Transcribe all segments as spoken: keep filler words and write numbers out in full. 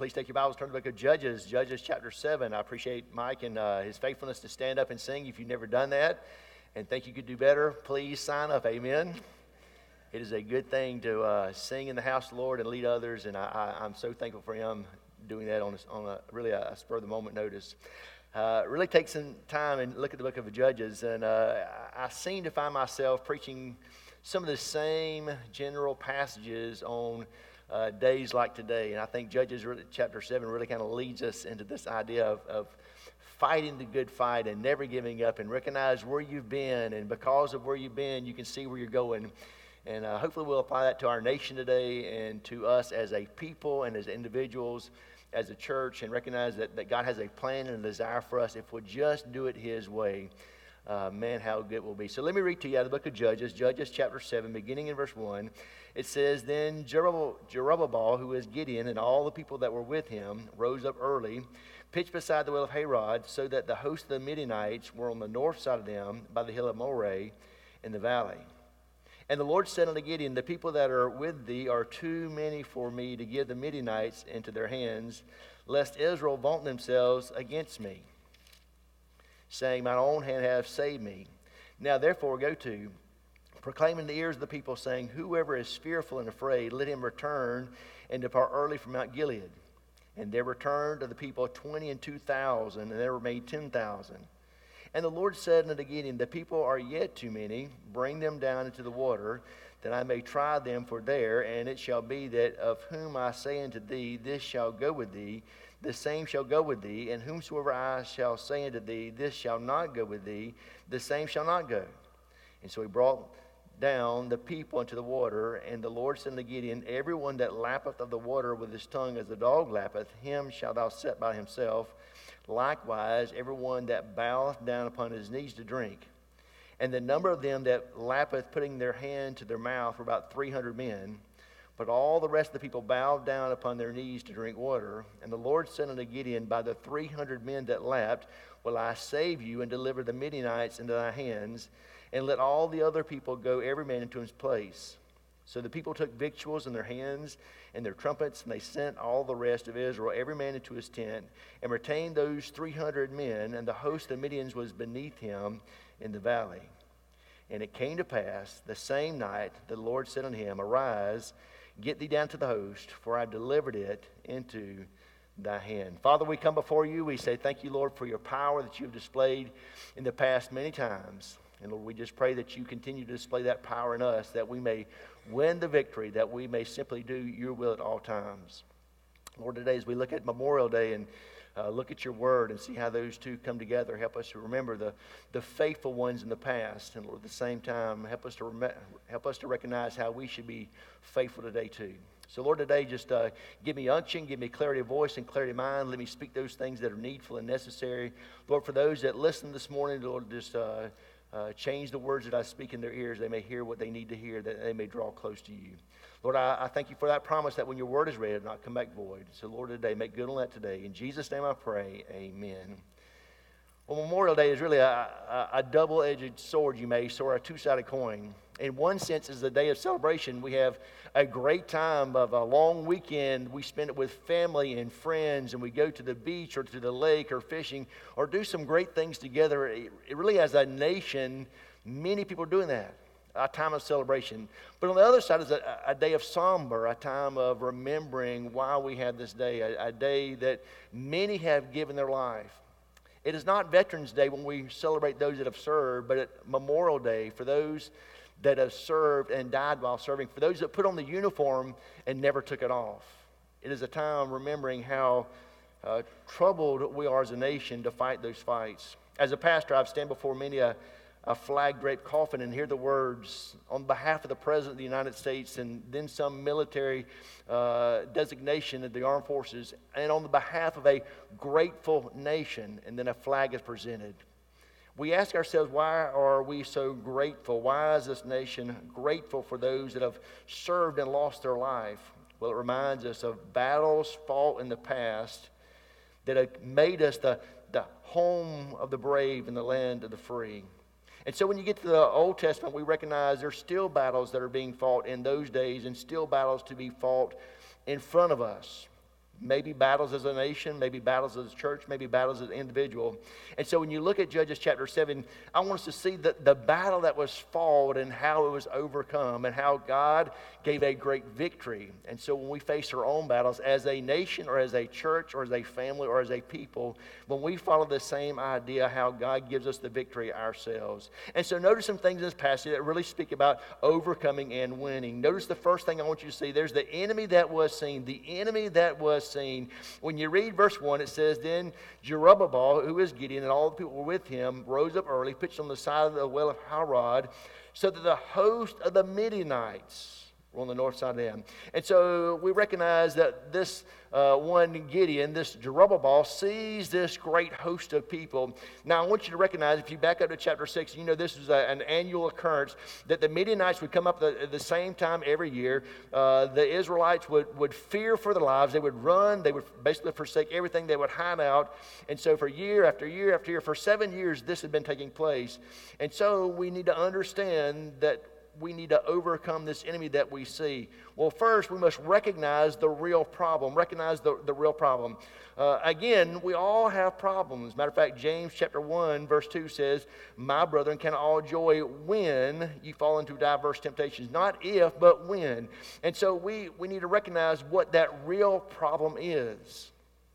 Please take your Bibles, turn to the book of Judges, Judges chapter seven. I appreciate Mike and uh, his faithfulness to stand up and sing if you've never done that and think you could do better. Please sign up. Amen. It is a good thing to uh, sing in the house of the Lord and lead others, and I, I, I'm so thankful for him doing that on a, on a really a, a spur-of-the-moment notice. Uh, really take some time and look at the book of Judges, and uh, I, I seem to find myself preaching some of the same general passages on Uh, days like today. And I think Judges really, chapter seven really kind of leads us into this idea of, of fighting the good fight and never giving up and recognize where you've been. And because of where you've been, you can see where you're going. And uh, hopefully we'll apply that to our nation today and to us as a people and as individuals, as a church, and recognize that, that God has a plan and a desire for us if we'll just do it His way. Uh, man, how good it will be. So let me read to you out of the book of Judges, Judges chapter seven, beginning in verse one. It says, Then Jerubbaal, who is Gideon, and all the people that were with him, rose up early, pitched beside the well of Harod, so that the host of the Midianites were on the north side of them, by the hill of Moreh, in the valley. And the Lord said unto Gideon, The people that are with thee are too many for me to give the Midianites into their hands, lest Israel vaunt themselves against me, saying, Mine own hand hath saved me. Now therefore go to, proclaim in the ears of the people, saying, Whoever is fearful and afraid, let him return and depart early from Mount Gilead. And there returned of the people twenty and two thousand, and there remained ten thousand. And the Lord said unto Gideon, The people are yet too many, bring them down into the water, that I may try them for there. And it shall be that of whom I say unto thee, This shall go with thee, the same shall go with thee, and whomsoever I shall say unto thee, This shall not go with thee, the same shall not go. And so he brought down the people into the water, and the Lord said unto Gideon, Every one that lappeth of the water with his tongue as the dog lappeth, him shalt thou set by himself. Likewise, every one that boweth down upon his knees to drink. And the number of them that lappeth, putting their hand to their mouth, were about three hundred men. But all the rest of the people bowed down upon their knees to drink water. And the Lord said unto Gideon, By the three hundred men that lapped will I save you and deliver the Midianites into thy hands, and let all the other people go every man into his place. So the people took victuals in their hands and their trumpets, and they sent all the rest of Israel, every man into his tent, and retained those three hundred men, and the host of Midians was beneath him in the valley. And it came to pass the same night the Lord said unto him, Arise, get thee down to the host, for I have delivered it into thy hand. Father, we come before you. We say thank you, Lord, for your power that you've displayed in the past many times. And Lord, we just pray that you continue to display that power in us, that we may win the victory, that we may simply do your will at all times. Lord, today as we look at Memorial Day and uh, look at your word and see how those two come together, help us to remember the, the faithful ones in the past. And Lord, at the same time, help us to rem- help us to recognize how we should be faithful today too. So Lord, today just uh, give me unction, give me clarity of voice and clarity of mind. Let me speak those things that are needful and necessary. Lord, for those that listen this morning, Lord, just uh, uh, change the words that I speak in their ears. They may hear what they need to hear, that they may draw close to you. Lord, I, I thank you for that promise that when your word is read, it will not come back void. So Lord, today, make good on that today. In Jesus' name I pray, amen. Well, Memorial Day is really a, a, a double-edged sword, you may, or a two-sided coin. In one sense, it's a day of celebration. We have a great time of a long weekend. We spend it with family and friends, and we go to the beach or to the lake or fishing or do some great things together. It, it really, as a nation, many people are doing that, a time of celebration. But on the other side is a, a day of somber, a time of remembering why we have this day, a, a day that many have given their life. It is not Veterans Day when we celebrate those that have served, but at Memorial Day for those that have served and died while serving, for those that put on the uniform and never took it off. It is a time remembering how uh, troubled we are as a nation to fight those fights. As a pastor, I've stand before many a, a flag-draped coffin and hear the words on behalf of the President of the United States and then some military uh, designation of the armed forces, and on the behalf of a grateful nation, and then a flag is presented. We ask ourselves, why are we so grateful? Why is this nation grateful for those that have served and lost their life? Well, it reminds us of battles fought in the past that have made us the, the home of the brave and the land of the free. And so when you get to the Old Testament, we recognize there's still battles that are being fought in those days and still battles to be fought in front of us. Maybe battles as a nation, maybe battles as a church, maybe battles as an individual. And so when you look at Judges chapter seven, I want us to see the, the battle that was fought and how it was overcome and how God gave a great victory. And so when we face our own battles as a nation or as a church or as a family or as a people, when we follow the same idea how God gives us the victory ourselves. And so notice some things in this passage that really speak about overcoming and winning. Notice the first thing I want you to see. There's the enemy that was seen. The enemy that was seen. When you read verse one, it says, Then Jerubbaal, who is Gideon, and all the people were with him, rose up early, pitched on the side of the well of Harod, so that the host of the Midianites were on the north side of them. And so we recognize that this uh, one Gideon, this Jerubbaal, sees this great host of people. Now I want you to recognize, if you back up to chapter six, you know this was a, an annual occurrence, that the Midianites would come up the, at the same time every year. Uh, the Israelites would, would fear for their lives. They would run. They would basically forsake everything. They would hide out. And so for year after year after year, for seven years, this had been taking place. And so we need to understand that we need to overcome this enemy that we see. Well, first, we must recognize the real problem. Recognize the, the real problem. Uh, again, we all have problems. Matter of fact, James chapter one, verse two says, My brethren, count all joy when you fall into diverse temptations. Not if, but when. And so we, we need to recognize what that real problem is.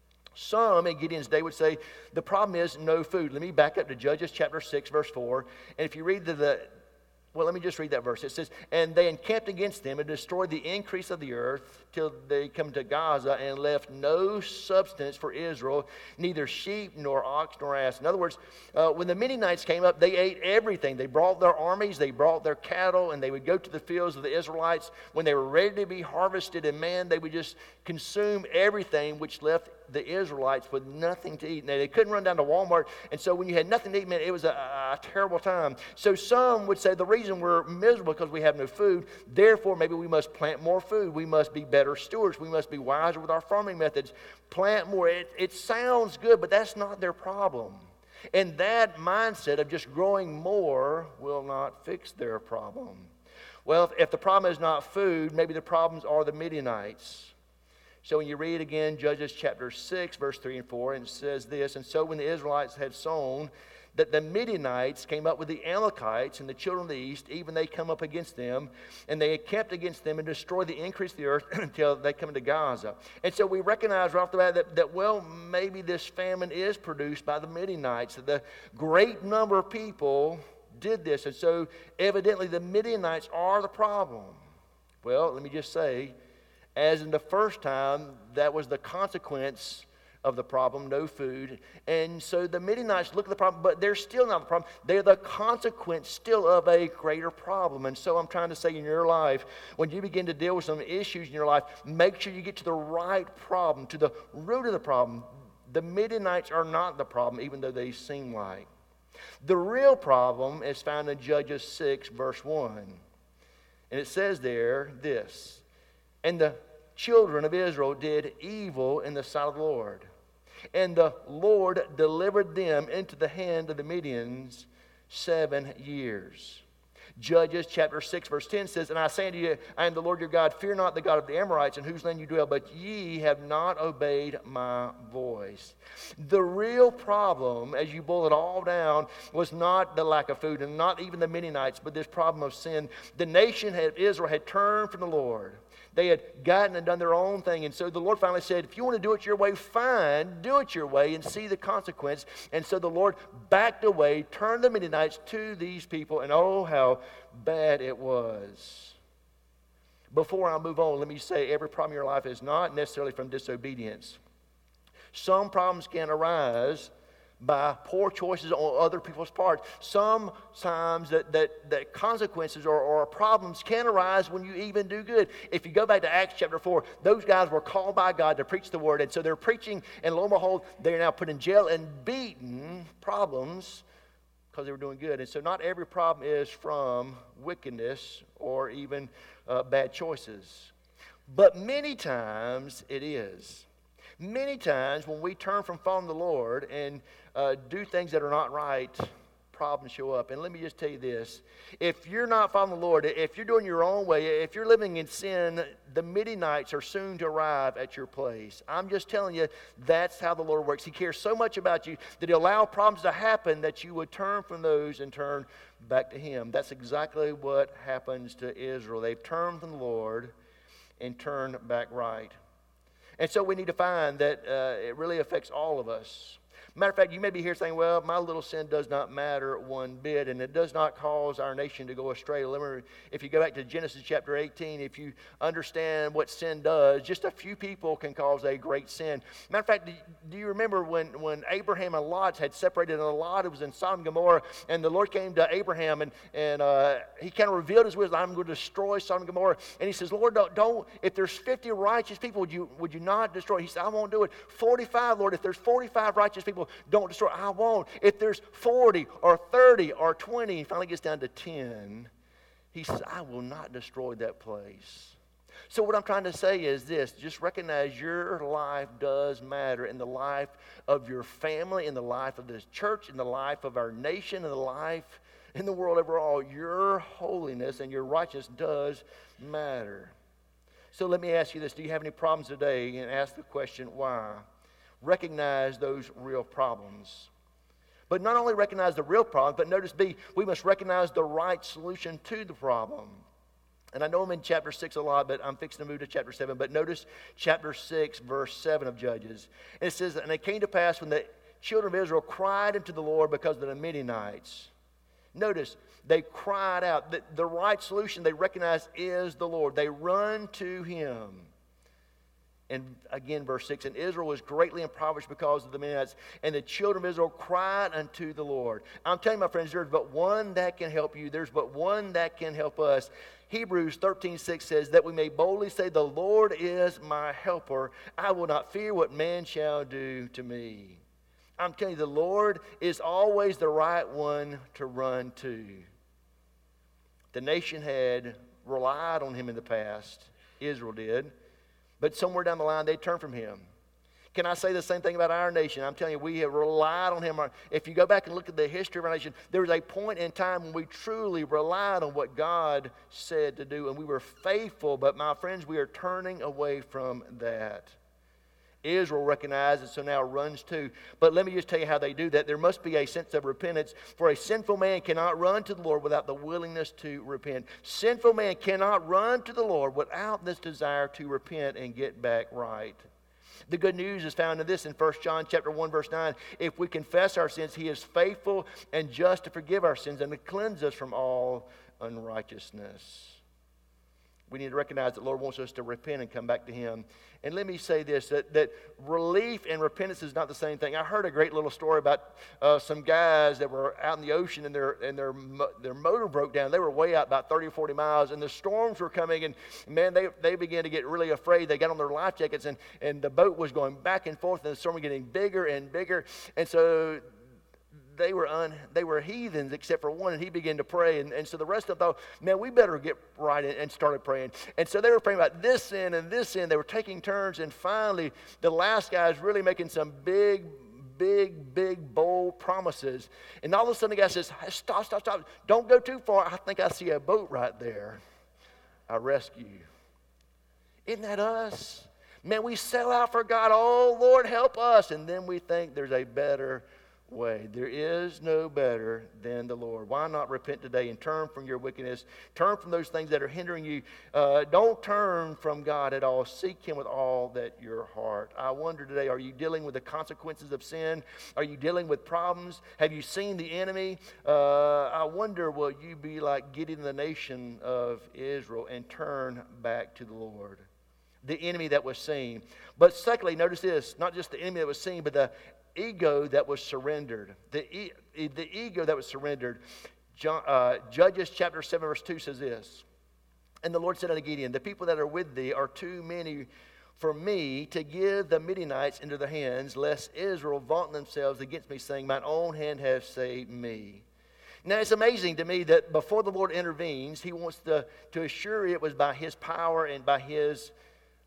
Some in Gideon's day would say, the problem is no food. Let me back up to Judges chapter six, verse four. And if you read the... the Well, let me just read that verse. It says, And they encamped against them and destroyed the increase of the earth till they come to Gaza and left no substance for Israel, neither sheep nor ox nor ass. In other words, uh, when the Midianites came up, they ate everything. They brought their armies, they brought their cattle, and they would go to the fields of the Israelites. When they were ready to be harvested and man, they would just consume everything, which left the Israelites with nothing to eat. Now, they couldn't run down to Walmart, and so when you had nothing to eat, man, it was a, a terrible time. So some would say the reason we're miserable because we have no food, therefore maybe we must plant more food. We must be better stewards. We must be wiser with our farming methods. Plant more. It, it sounds good, but that's not their problem. And that mindset of just growing more will not fix their problem. Well, if, if the problem is not food, maybe the problems are the Midianites. So when you read again Judges chapter six, verse three and four, and it says this, And so when the Israelites had sown, that the Midianites came up with the Amalekites and the children of the east, even they come up against them, and they kept against them and destroyed the increase of the earth until they come into Gaza. And so we recognize right off the bat that, that, well, maybe this famine is produced by the Midianites, that the great number of people did this. And so evidently the Midianites are the problem. Well, let me just say, as in the first time, that was the consequence of the problem, no food. And so the Midianites look at the problem, but they're still not the problem. They're the consequence still of a greater problem. And so I'm trying to say in your life, when you begin to deal with some issues in your life, make sure you get to the right problem, to the root of the problem. The Midianites are not the problem, even though they seem like. The real problem is found in Judges six, verse one. And it says there this, And the children of Israel did evil in the sight of the Lord. And the Lord delivered them into the hand of the Midians seven years. Judges chapter six, verse ten says, And I say unto you, I am the Lord your God. Fear not the God of the Amorites, in whose land you dwell, but ye have not obeyed my voice. The real problem, as you boil it all down, was not the lack of food, and not even the Midianites, but this problem of sin. The nation of Israel had turned from the Lord. They had gotten and done their own thing. And so the Lord finally said, if you want to do it your way, fine, do it your way and see the consequence. And so the Lord backed away, turned the Midianites to these people, and oh, how bad it was. Before I move on, let me say every problem in your life is not necessarily from disobedience. Some problems can arise by poor choices on other people's part. Sometimes that, that, that consequences or, or problems can arise when you even do good. If you go back to Acts chapter four, those guys were called by God to preach the word. And so they're preaching, and lo and behold, they're now put in jail and beaten. Problems because they were doing good. And so not every problem is from wickedness or even uh, bad choices. But many times it is. Many times when we turn from following the Lord and uh, do things that are not right, problems show up. And let me just tell you this. If you're not following the Lord, if you're doing your own way, if you're living in sin, the Midianites are soon to arrive at your place. I'm just telling you, that's how the Lord works. He cares so much about you that He'll allow problems to happen that you would turn from those and turn back to Him. That's exactly what happens to Israel. They've turned from the Lord and turned back right. And so we need to find that uh, it really affects all of us. Matter of fact, you may be here saying, well, my little sin does not matter one bit, and it does not cause our nation to go astray. Remember, if you go back to Genesis chapter eighteen, if you understand what sin does, just a few people can cause a great sin. Matter of fact, do you remember when, when Abraham and Lot had separated, and Lot, it was in Sodom and Gomorrah, and the Lord came to Abraham, and, and uh, he kind of revealed his wisdom. I'm going to destroy Sodom and Gomorrah. And he says, Lord, don't, don't if there's fifty righteous people, would you, would you not destroy? He said, I won't do it. forty-five, Lord, if there's forty-five righteous people, don't destroy. I won't. If there's forty or thirty or twenty, he finally gets down to ten. He says, I will not destroy that place. So what I'm trying to say is this. Just recognize your life does matter in the life of your family, in the life of this church, in the life of our nation, in the life in the world overall. Your holiness and your righteousness does matter. So let me ask you this. Do you have any problems today? And ask the question, why? Recognize those real problems. But not only recognize the real problem, but notice B, we must recognize the right solution to the problem. And I know I'm in chapter six a lot, but I'm fixing to move to chapter seven. But notice chapter six, verse seven of Judges. And it says, and it came to pass when the children of Israel cried unto the Lord because of the Midianites. Notice, they cried out. The, the right solution they recognize is the Lord. They run to Him. And again, verse six, and Israel was greatly impoverished because of the Midianites, and the children of Israel cried unto the Lord. I'm telling you, my friends, there's but one that can help you. There's but one that can help us. Hebrews thirteen six says, that we may boldly say, the Lord is my helper. I will not fear what man shall do to me. I'm telling you, the Lord is always the right one to run to. The nation had relied on Him in the past. Israel did. But somewhere down the line, they turned from Him. Can I say the same thing about our nation? I'm telling you, we have relied on Him. If you go back and look at the history of our nation, there was a point in time when we truly relied on what God said to do, and we were faithful. But my friends, we are turning away from that. Israel recognized it, so now runs too. But let me just tell you how they do that. There must be a sense of repentance. For a sinful man cannot run to the Lord without the willingness to repent. Sinful man cannot run to the Lord without this desire to repent and get back right. The good news is found in this in First John chapter one, verse nine. If we confess our sins, He is faithful and just to forgive our sins and to cleanse us from all unrighteousness. We need to recognize that the Lord wants us to repent and come back to Him. And let me say this, that, that relief and repentance is not the same thing. I heard a great little story about uh, some guys that were out in the ocean and their and their their motor broke down. They were way out about thirty or forty miles, and the storms were coming, and man, they, they began to get really afraid. They got on their life jackets, and, and the boat was going back and forth, and the storm was getting bigger and bigger. And so They were un, they were heathens except for one, and he began to pray. And, and so the rest of them thought, man, we better get right, and, and started praying. And so they were praying about this sin and this sin. They were taking turns, and finally the last guy is really making some big, big, big, bold promises. And all of a sudden the guy says, stop, stop, stop. Don't go too far. I think I see a boat right there. I rescue you. Isn't that us? Man, we sell out for God. Oh, Lord, help us. And then we think there's a better way. There is no better than the Lord. Why not repent today and turn from your wickedness? Turn from those things that are hindering you. Uh, don't turn from God at all. Seek Him with all that your heart. I wonder today, are you dealing with the consequences of sin? Are you dealing with problems? Have you seen the enemy? Uh, I wonder, will you be like Gideon, the nation of Israel, and turn back to the Lord? The enemy that was seen. But secondly, notice this, not just the enemy that was seen, but the ego that was surrendered. The, e- the ego that was surrendered. John, uh, Judges chapter seven verse two says this. And the Lord said unto Gideon, the people that are with thee are too many for me to give the Midianites into their hands, lest Israel vaunt themselves against me, saying, mine own hand hath saved me. Now it's amazing to me that before the Lord intervenes, He wants to, to assure it was by His power and by His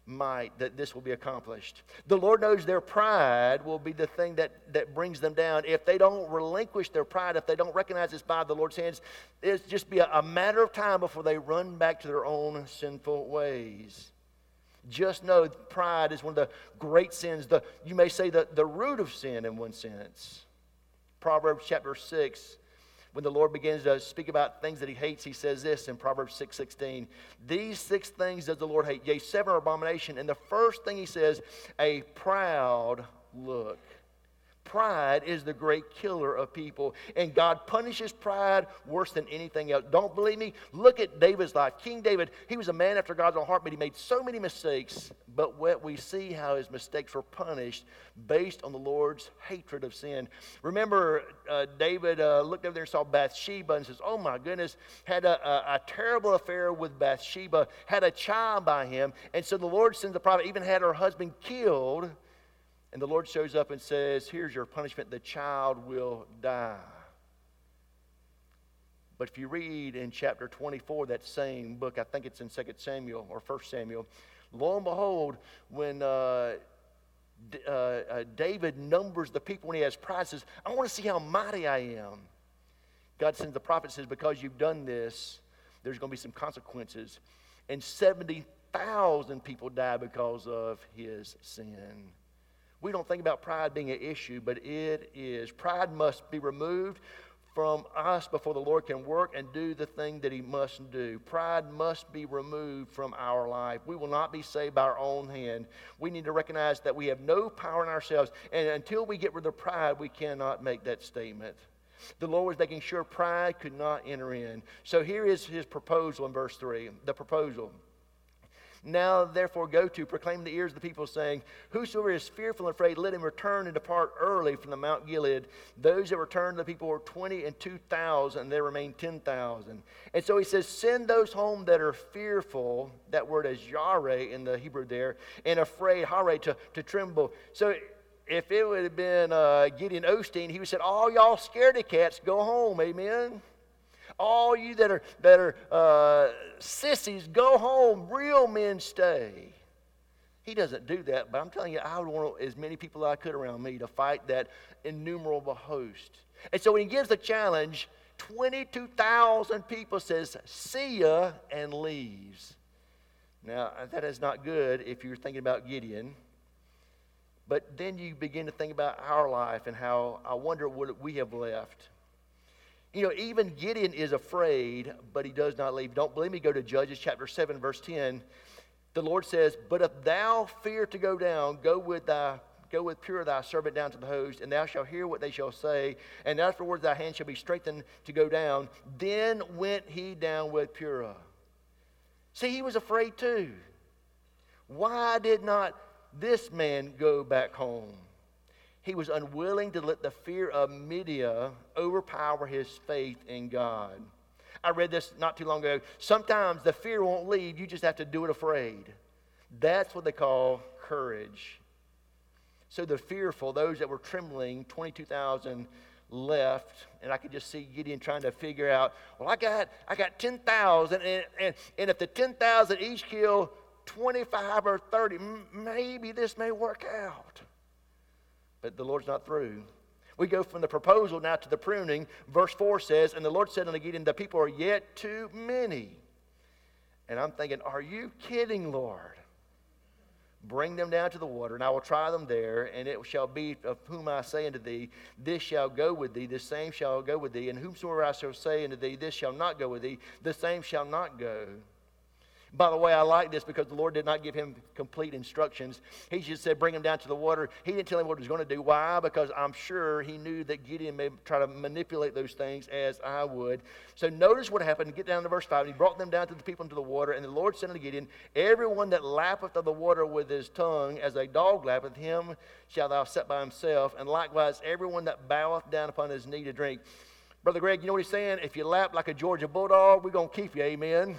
might that this will be accomplished. The Lord knows their pride will be the thing that, that brings them down. If they don't relinquish their pride, if they don't recognize it's by the Lord's hands, it'll just be a, a matter of time before they run back to their own sinful ways. Just know pride is one of the great sins, the, you may say the, the root of sin in one sense. Proverbs chapter six, when the Lord begins to speak about things that he hates, he says this in Proverbs six sixteen. These six things does the Lord hate, yea, seven are abomination. And the first thing he says, a proud look. Pride is the great killer of people. And God punishes pride worse than anything else. Don't believe me? Look at David's life. King David, he was a man after God's own heart, but he made so many mistakes. But what we see how his mistakes were punished based on the Lord's hatred of sin. Remember, uh, David uh, looked over there and saw Bathsheba and says, oh my goodness, had a, a, a terrible affair with Bathsheba, had a child by him. And so the Lord sends the prophet, even had her husband killed. And the Lord shows up and says, here's your punishment, the child will die. But if you read in chapter twenty-four, that same book, I think it's in Second Samuel or First Samuel, lo and behold, when uh, D- uh, uh, David numbers the people when he has pride, says, I want to see how mighty I am. God sends the prophet and says, because you've done this, there's going to be some consequences. And seventy thousand people die because of his sin. We don't think about pride being an issue, but it is. Pride must be removed from us before the Lord can work and do the thing that he must do. Pride must be removed from our life. We will not be saved by our own hand. We need to recognize that we have no power in ourselves, and until we get rid of pride, we cannot make that statement. The Lord was making sure pride could not enter in. So here is his proposal in verse three, the proposal. Now, therefore, go to, proclaim in the ears of the people, saying, whosoever is fearful and afraid, let him return and depart early from the Mount Gilead. Those that returned to the people were twenty and two thousand, and there remained ten thousand. And so he says, send those home that are fearful, that word is yare in the Hebrew there, and afraid, hare, to, to tremble. So if it would have been uh, Gideon Osteen, he would have said, all y'all scaredy cats, go home, amen? All you that are that are uh, sissies, go home. Real men stay. He doesn't do that, but I'm telling you, I would want as many people as I could around me to fight that innumerable host. And so when he gives the challenge, twenty-two thousand people says, see ya, and leaves. Now, that is not good if you're thinking about Gideon. But then you begin to think about our life and how I wonder what we have left. You know, even Gideon is afraid, but he does not leave. Don't believe me? Go to Judges chapter seven, verse ten. The Lord says, but if thou fear to go down, go with thy go with Purah thy servant down to the host, and thou shalt hear what they shall say, and afterwards thy hand shall be strengthened to go down. Then went he down with Purah. See, he was afraid too. Why did not this man go back home? He was unwilling to let the fear of Midian overpower his faith in God. I read this not too long ago. Sometimes the fear won't leave. You just have to do it afraid. That's what they call courage. So the fearful, those that were trembling, twenty-two thousand left. And I could just see Gideon trying to figure out, well, I got I got ten thousand. And, and, and if the ten thousand each kill twenty-five or thirty, maybe this may work out. But the Lord's not through. We go from the proposal now to the pruning. Verse four says, and the Lord said unto Gideon, the people are yet too many. And I'm thinking, are you kidding, Lord? Bring them down to the water, and I will try them there, and it shall be of whom I say unto thee, this shall go with thee, this same shall go with thee, and whomsoever I shall say unto thee, this shall not go with thee, the same shall not go. By the way, I like this because the Lord did not give him complete instructions. He just said, bring him down to the water. He didn't tell him what he was going to do. Why? Because I'm sure he knew that Gideon may try to manipulate those things as I would. So notice what happened. Get down to verse five. He brought them down to the people into the water. And the Lord said unto Gideon, everyone that lappeth of the water with his tongue, as a dog lappeth, him shalt thou set by himself. And likewise, everyone that boweth down upon his knee to drink. Brother Greg, you know what he's saying? If you lap like a Georgia Bulldog, we're going to keep you. Amen.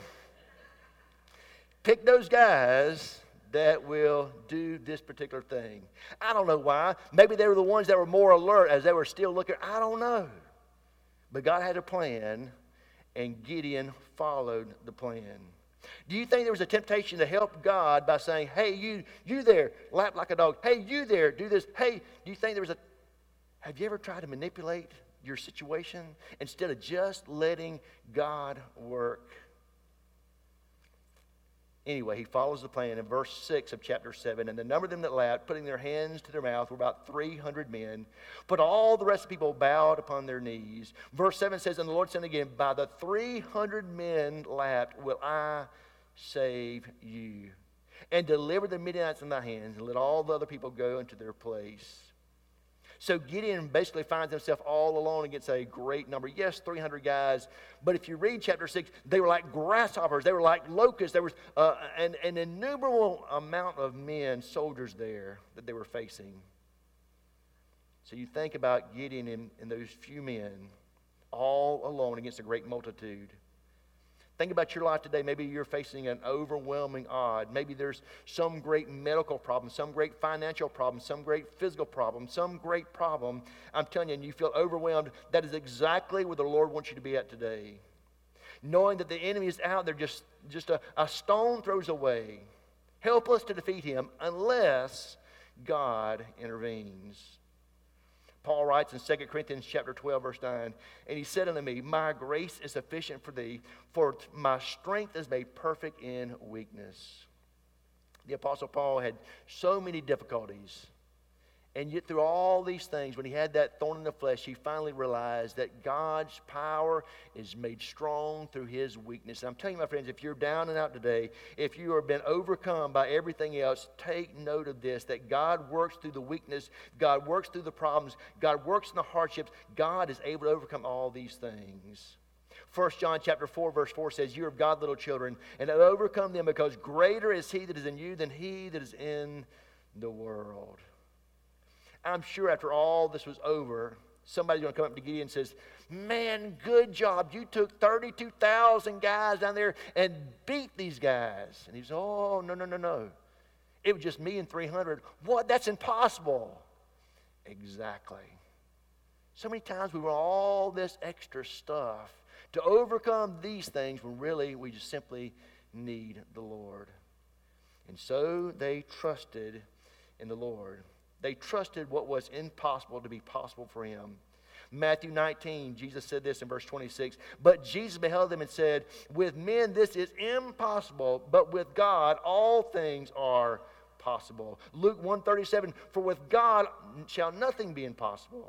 Pick those guys that will do this particular thing. I don't know why. Maybe they were the ones that were more alert as they were still looking. I don't know. But God had a plan, and Gideon followed the plan. Do you think there was a temptation to help God by saying, hey, you, you there, lap like a dog. Hey, you there, do this. Hey, do you think there was a, have you ever tried to manipulate your situation instead of just letting God work? Anyway, he follows the plan in verse six of chapter seven. And the number of them that laughed, putting their hands to their mouth, were about three hundred men. But all the rest of the people bowed upon their knees. Verse seven says, and the Lord said again, by the three hundred men laughed, will I save you, and deliver the Midianites in thy hands, and let all the other people go into their place. So Gideon basically finds himself all alone against a great number. Yes, three hundred guys, but if you read chapter six, they were like grasshoppers. They were like locusts. There was uh, an, an innumerable amount of men, soldiers there that they were facing. So you think about Gideon and, and those few men all alone against a great multitude. Think about your life today. Maybe you're facing an overwhelming odd. Maybe there's some great medical problem, some great financial problem, some great physical problem, some great problem. I'm telling you, and you feel overwhelmed. That is exactly where the Lord wants you to be at today. Knowing that the enemy is out there just, just a, a stone throws away, helpless to defeat him unless God intervenes. Paul writes in Second Corinthians chapter twelve, verse nine, and he said unto me, my grace is sufficient for thee, for my strength is made perfect in weakness. The Apostle Paul had so many difficulties, and yet through all these things, when he had that thorn in the flesh, he finally realized that God's power is made strong through his weakness. And I'm telling you, my friends, if you're down and out today, if you have been overcome by everything else, take note of this, that God works through the weakness, God works through the problems, God works in the hardships. God is able to overcome all these things. First John chapter four, verse four says, you are of God, little children, and have overcome them, because greater is he that is in you than he that is in the world. I'm sure after all this was over, somebody's going to come up to Gideon and says, man, good job. You took thirty-two thousand guys down there and beat these guys. And he says, oh, no, no, no, no. It was just me and three hundred. What? That's impossible. Exactly. So many times we want all this extra stuff to overcome these things when really we just simply need the Lord. And so they trusted in the Lord. They trusted what was impossible to be possible for him. Matthew nineteen, Jesus said this in verse twenty-six. But Jesus beheld them and said, with men this is impossible, but with God all things are possible. Luke one thirty-seven, for with God shall nothing be impossible.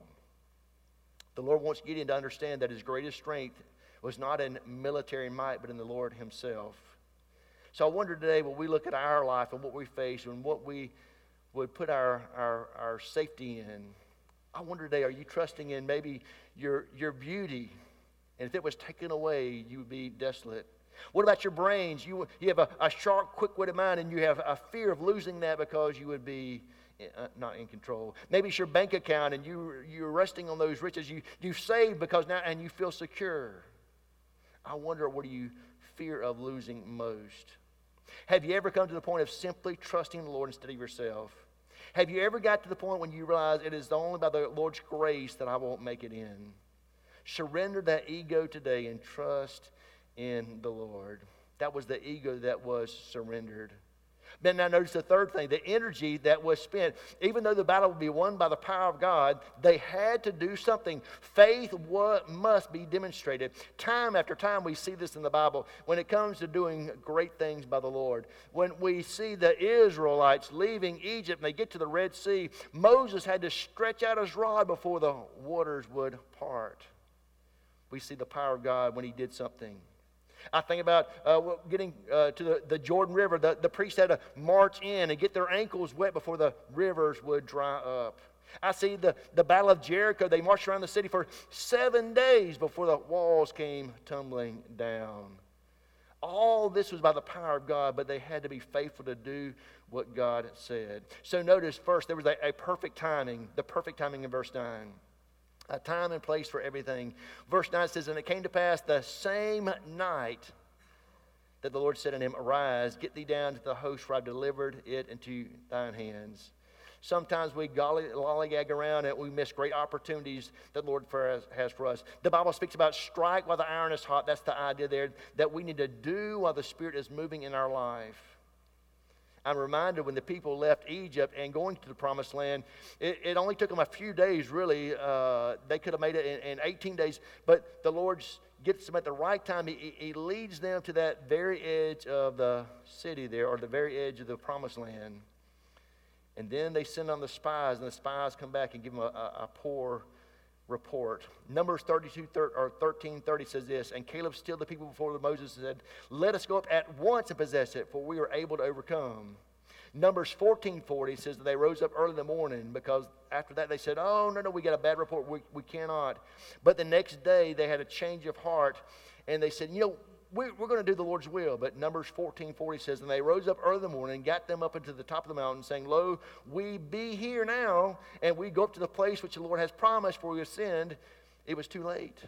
The Lord wants Gideon to understand that his greatest strength was not in military might, but in the Lord himself. So I wonder today, when we look at our life and what we face and what we would put our, our, our safety in, I wonder today, are you trusting in maybe your, your beauty? And if it was taken away, you would be desolate. What about your brains? You, you have a, a sharp, quick-witted mind, and you have a fear of losing that because you would be uh, not in control. Maybe it's your bank account, and you, you're resting on those riches you, you've saved because now, and you feel secure. I wonder, what do you fear of losing most? Have you ever come to the point of simply trusting the Lord instead of yourself? Have you ever got to the point when you realize it is only by the Lord's grace that I won't make it in? Surrender that ego today and trust in the Lord. That was the ego that was surrendered. Then now notice the third thing, the energy that was spent. Even though the battle would be won by the power of God, they had to do something. Faith what must be demonstrated. Time after time we see this in the Bible when it comes to doing great things by the Lord. When we see the Israelites leaving Egypt and they get to the Red Sea, Moses had to stretch out his rod before the waters would part. We see the power of God when he did something. I think about uh, getting uh, to the, the Jordan River. The, the priests had to march in and get their ankles wet before the rivers would dry up. I see the, the Battle of Jericho. They marched around the city for seven days before the walls came tumbling down. All this was by the power of God, but they had to be faithful to do what God said. So notice first, there was a, a perfect timing, the perfect timing in verse nine. A time and place for everything. Verse nine says, and it came to pass the same night that the Lord said unto him, arise, get thee down to the host, for I have delivered it into thine hands. Sometimes we golly, lollygag around and we miss great opportunities that the Lord for us, has for us. The Bible speaks about strike while the iron is hot. That's the idea there, that we need to do while the Spirit is moving in our life. I'm reminded when the people left Egypt and going to the Promised Land, it, it only took them a few days, really. Uh, they could have made it in, in eighteen days, but the Lord gets them at the right time. He, he leads them to that very edge of the city there, or the very edge of the Promised Land. And then they send on the spies, and the spies come back and give them a, a, a poor report. Numbers thirty-two or thirteen thirty says this, and Caleb stilled the people before Moses and said, let us go up at once and possess it, for we are able to overcome. Numbers fourteen forty says that they rose up early in the morning, because after that they said, oh, no, no, we got a bad report, we, we cannot. But the next day they had a change of heart, and they said, you know, we're, we're going to do the Lord's will. But Numbers fourteen forty says, and they rose up early in the morning and got them up into the top of the mountain, saying, lo, we be here now, and we go up to the place which the Lord has promised, for we ascend. It was too late.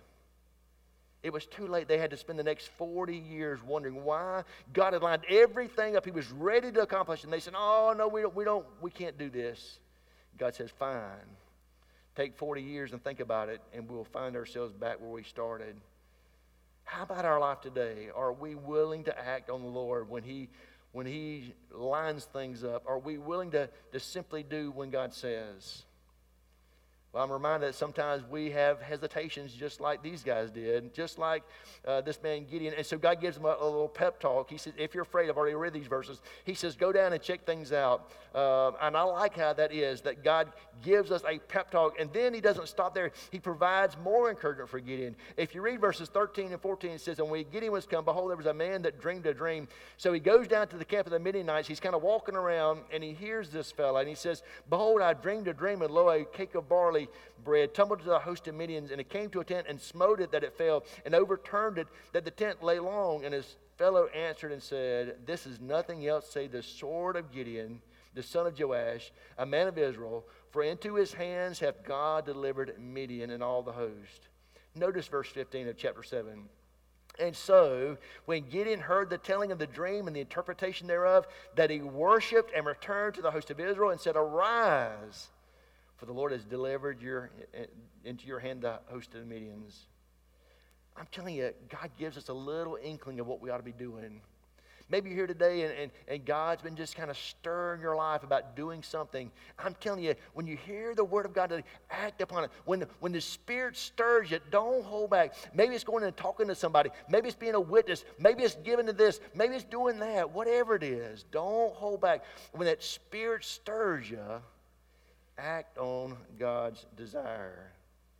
It was too late. They had to spend the next forty years wondering why. God had lined everything up. He was ready to accomplish it. And they said, oh, no, we don't, we don't, we can't do this. God says, fine. Take forty years and think about it, and we'll find ourselves back where we started. How about our life today? Are we willing to act on the Lord when He when He lines things up? Are we willing to, to simply do when God says? Well, I'm reminded that sometimes we have hesitations just like these guys did, just like uh, this man Gideon. And so God gives him a, a little pep talk. He says, if you're afraid, I've already read these verses. He says, go down and check things out. Uh, and I like how that is, that God gives us a pep talk. And then He doesn't stop there. He provides more encouragement for Gideon. If you read verses thirteen and fourteen, it says, and when Gideon was come, behold, there was a man that dreamed a dream. So he goes down to the camp of the Midianites. He's kind of walking around, and he hears this fella. And he says, behold, I dreamed a dream, and lo, a cake of barley bread tumbled to the host of Midians, and it came to a tent and smote it that it fell, and overturned it that the tent lay long. And his fellow answered and said, this is nothing else save the sword of Gideon, the son of Joash, a man of Israel, for into his hands hath God delivered Midian and all the host. Notice verse fifteen of chapter seven. And so, when Gideon heard the telling of the dream and the interpretation thereof, that he worshipped and returned to the host of Israel and said, arise, for the Lord has delivered your, into your hand the host of the Midians. I'm telling you, God gives us a little inkling of what we ought to be doing. Maybe you're here today and, and, and God's been just kind of stirring your life about doing something. I'm telling you, when you hear the Word of God, act upon it. When, when the Spirit stirs you, don't hold back. Maybe it's going and talking to somebody. Maybe it's being a witness. Maybe it's giving to this. Maybe it's doing that. Whatever it is, don't hold back. When that Spirit stirs you, act on God's desire.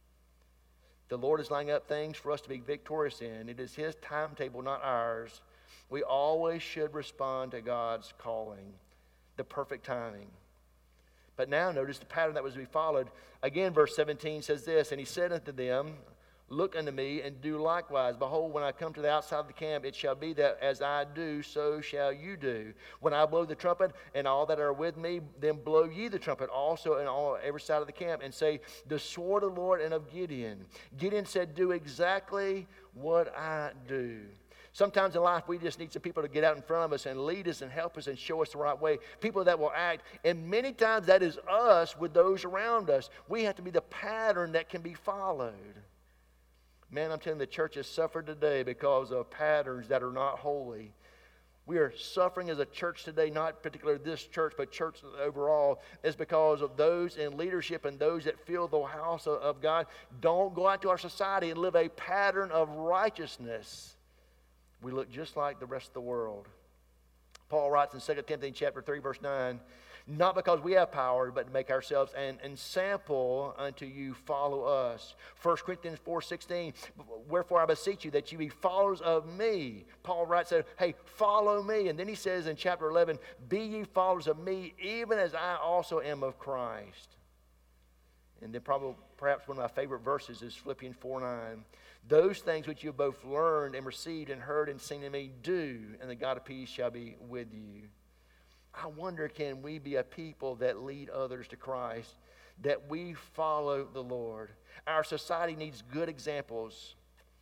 The Lord is lining up things for us to be victorious in. It is His timetable, not ours. We always should respond to God's calling, the perfect timing. But now notice the pattern that was to be followed. Again, verse seventeen says this, and He said unto them, look unto me and do likewise. Behold, when I come to the outside of the camp, it shall be that as I do, so shall you do. When I blow the trumpet, and all that are with me, then blow ye the trumpet also in all every side of the camp, and say, the sword of the Lord and of Gideon. Gideon said, do exactly what I do. Sometimes in life, we just need some people to get out in front of us and lead us and help us and show us the right way. People that will act. And many times that is us with those around us. We have to be the pattern that can be followed. Man, I'm telling you, the church has suffered today because of patterns that are not holy. We are suffering as a church today, not particularly this church, but church overall, is because of those in leadership and those that fill the house of, of God don't go out to our society and live a pattern of righteousness. We look just like the rest of the world. Paul writes in Second Timothy chapter three, verse nine, not because we have power, but to make ourselves an ensample unto you, follow us. First Corinthians four sixteen, wherefore I beseech you that you be followers of me. Paul writes, hey, follow me. And then he says in chapter eleven, be ye followers of me, even as I also am of Christ. And then probably, perhaps one of my favorite verses is Philippians four nine. Those things which you have both learned and received and heard and seen in me, do, and the God of peace shall be with you. I wonder, can we be a people that lead others to Christ, that we follow the Lord? Our society needs good examples.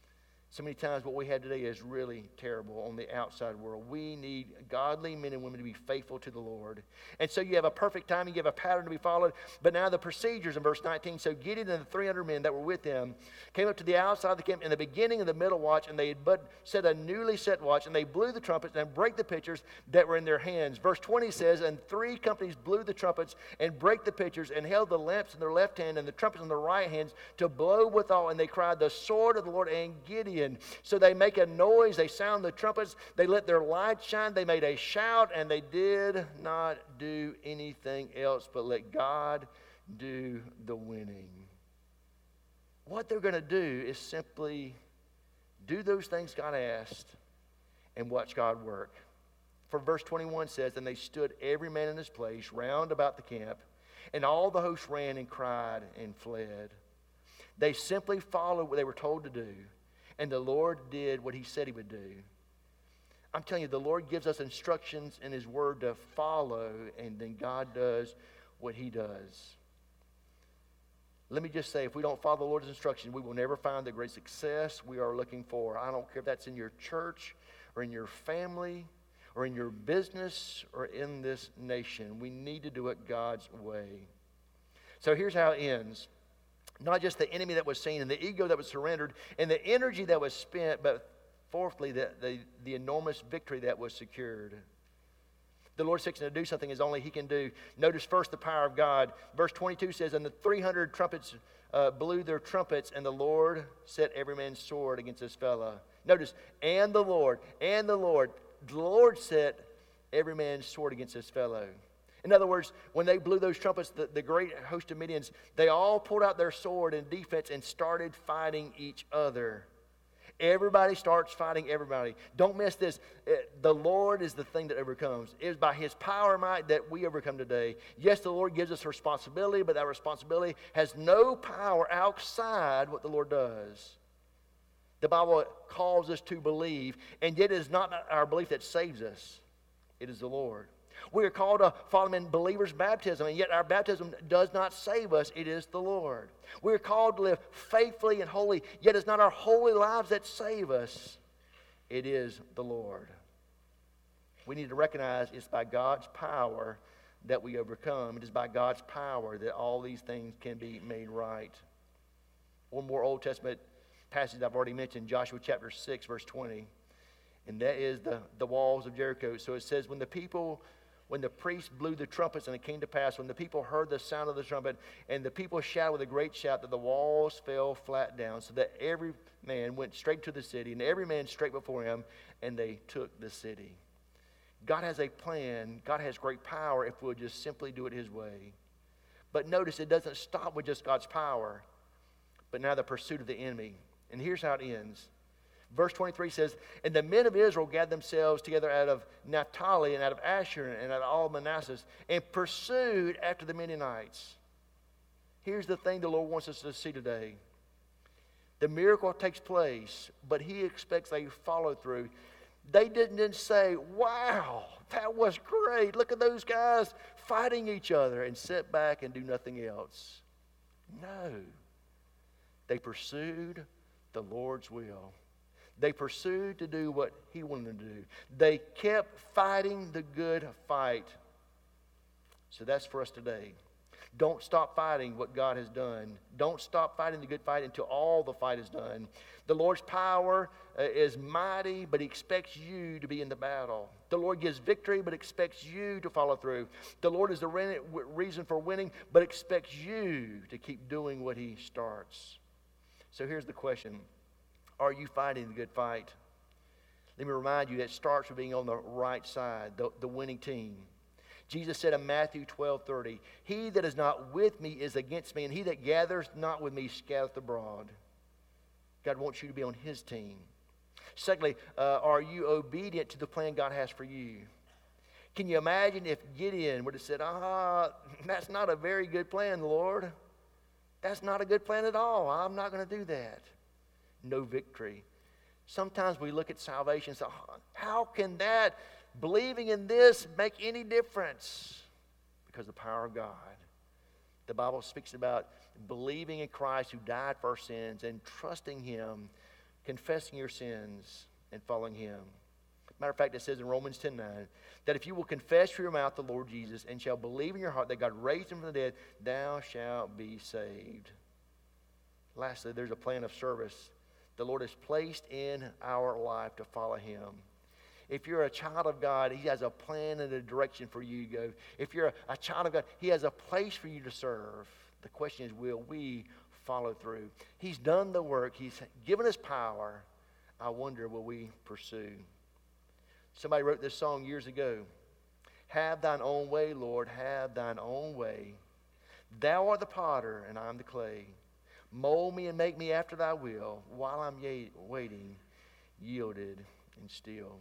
So many times what we have today is really terrible on the outside world. We need godly men and women to be faithful to the Lord. And so you have a perfect timing, you have a pattern to be followed. But now the procedures in verse nineteen. So Gideon and the three hundred men that were with him came up to the outside of the camp in the beginning of the middle watch, and they had but set a newly set watch, and they blew the trumpets and brake the pitchers that were in their hands. Verse twenty says, and three companies blew the trumpets and brake the pitchers and held the lamps in their left hand and the trumpets in their right hands to blow withal. And they cried, the sword of the Lord and Gideon. So they make a noise, they sound the trumpets, they let their light shine, they made a shout, and they did not do anything else but let God do the winning. What they're going to do is simply do those things God asked and watch God work. For verse twenty-one says, and they stood every man in his place round about the camp, and all the host ran and cried and fled. They simply followed what they were told to do. And the Lord did what he said he would do. I'm telling you, the Lord gives us instructions in his word to follow, and then God does what he does. Let me just say, if we don't follow the Lord's instruction, we will never find the great success we are looking for. I don't care if that's in your church or in your family or in your business or in this nation. We need to do it God's way. So here's how it ends. Not just the enemy that was seen and the ego that was surrendered and the energy that was spent, but fourthly, the, the, the enormous victory that was secured. The Lord seeks to do something as only he can do. Notice first the power of God. Verse twenty-two says, and the three hundred trumpets uh, blew their trumpets, and the Lord set every man's sword against his fellow. Notice, and the Lord, and the Lord. The Lord set every man's sword against his fellow. In other words, when they blew those trumpets, the, the great host of Midians, they all pulled out their sword in defense and started fighting each other. Everybody starts fighting everybody. Don't miss this. The Lord is the thing that overcomes. It is by his power and might that we overcome today. Yes, the Lord gives us responsibility, but that responsibility has no power outside what the Lord does. The Bible calls us to believe, and yet it is not our belief that saves us. It is the Lord. We are called to follow in believers' baptism, and yet our baptism does not save us. It is the Lord. We are called to live faithfully and holy, yet it's not our holy lives that save us. It is the Lord. We need to recognize it's by God's power that we overcome. It is by God's power that all these things can be made right. One more Old Testament passage I've already mentioned, Joshua chapter six, verse twenty. And that is the, the walls of Jericho. So it says, when the people... When the priests blew the trumpets, and it came to pass, when the people heard the sound of the trumpet, and the people shouted with a great shout, that the walls fell flat down, so that every man went straight to the city, and every man straight before him, and they took the city. God has a plan. God has great power if we'll just simply do it his way. But notice, it doesn't stop with just God's power, but now the pursuit of the enemy. And here's how it ends. Verse twenty-three says, and the men of Israel gathered themselves together out of Naphtali and out of Asher and out of all Manasseh and pursued after the Midianites. Here's the thing the Lord wants us to see today. The miracle takes place, but he expects a follow-through. They didn't say, wow, that was great. Look at those guys fighting each other, and sit back and do nothing else. No. They pursued the Lord's will. They pursued to do what he wanted to do. They kept fighting the good fight. So that's for us today. Don't stop fighting what God has done. Don't stop fighting the good fight until all the fight is done. The Lord's power uh, is mighty, but he expects you to be in the battle. The Lord gives victory, but expects you to follow through. The Lord is the re- reason for winning, but expects you to keep doing what he starts. So here's the question. Are you fighting the good fight? Let me remind you that it starts with being on the right side, the, the winning team. Jesus said in Matthew twelve thirty, he that is not with me is against me, and he that gathers not with me scattereth abroad. God wants you to be on his team. Secondly, uh, are you obedient to the plan God has for you? Can you imagine if Gideon would have said, ah, that's not a very good plan, Lord. That's not a good plan at all. I'm not going to do that. No victory. Sometimes we look at salvation and say, how can that, believing in this, make any difference? Because the power of God. The Bible speaks about believing in Christ who died for our sins and trusting him confessing your sins and following him. Matter of fact, it says in Romans ten nine that if you will confess with your mouth the Lord Jesus and shall believe in your heart that God raised him from the dead, thou shalt be saved. Lastly, there's a plan of service the Lord has placed in our life to follow him. If you're a child of God, he has a plan and a direction for you to go. If you're a, a child of God, he has a place for you to serve. The question is, will we follow through? He's done the work. He's given us power. I wonder, will we pursue? Somebody wrote this song years ago. Have thine own way, Lord, have thine own way. Thou art the potter, and I'm the clay. Mold me and make me after thy will, while I'm ye- waiting, yielded and still.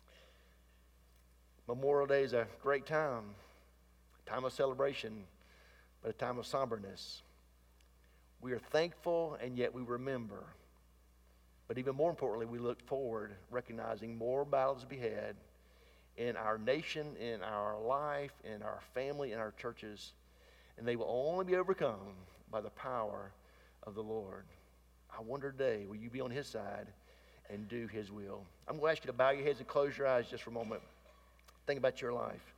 Memorial Day is a great time, a time of celebration, but a time of somberness. We are thankful, and yet we remember. But even more importantly, we look forward, recognizing more battles to be had in our nation, in our life, in our family, in our churches. And they will only be overcome by the power of the Lord. I wonder today, will you be on his side and do his will? I'm going to ask you to bow your heads and close your eyes just for a moment. Think about your life.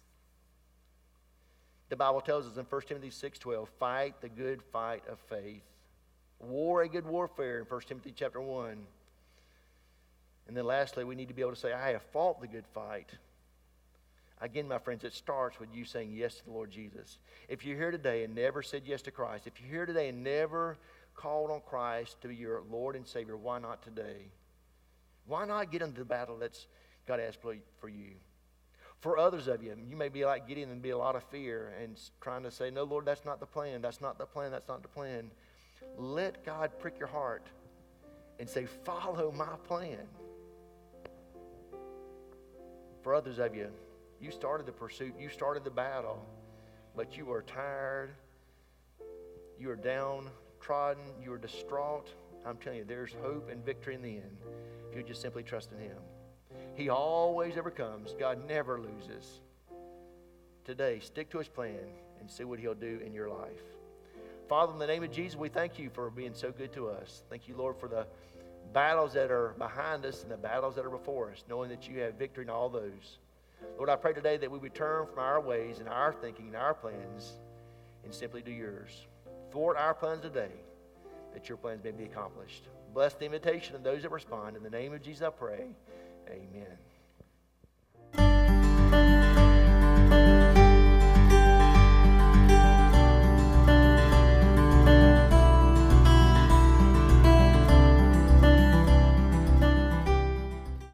The Bible tells us in First Timothy six twelve, fight the good fight of faith. War a good warfare in First Timothy chapter one. And then lastly, we need to be able to say, I have fought the good fight. Again, my friends, it starts with you saying yes to the Lord Jesus. If you're here today and never said yes to Christ, if you're here today and never called on Christ to be your Lord and Savior, why not today? Why not get into the battle that's God has for you? For others of you, you may be like Gideon and be a lot of fear and trying to say, no, Lord, that's not the plan. That's not the plan. That's not the plan. Let God prick your heart and say, follow my plan. For others of you, you started the pursuit, you started the battle, but you are tired, you are downtrodden, you are distraught. I'm telling you, there's hope and victory in the end if you just simply trust in him. He always overcomes. God never loses. Today, stick to his plan and see what he'll do in your life. Father, in the name of Jesus, we thank you for being so good to us. Thank you, Lord, for the battles that are behind us and the battles that are before us, knowing that you have victory in all those. Lord, I pray today that we would turn from our ways and our thinking and our plans and simply do yours. Thwart our plans today, that your plans may be accomplished. Bless the invitation of those that respond. In the name of Jesus, I pray. Amen.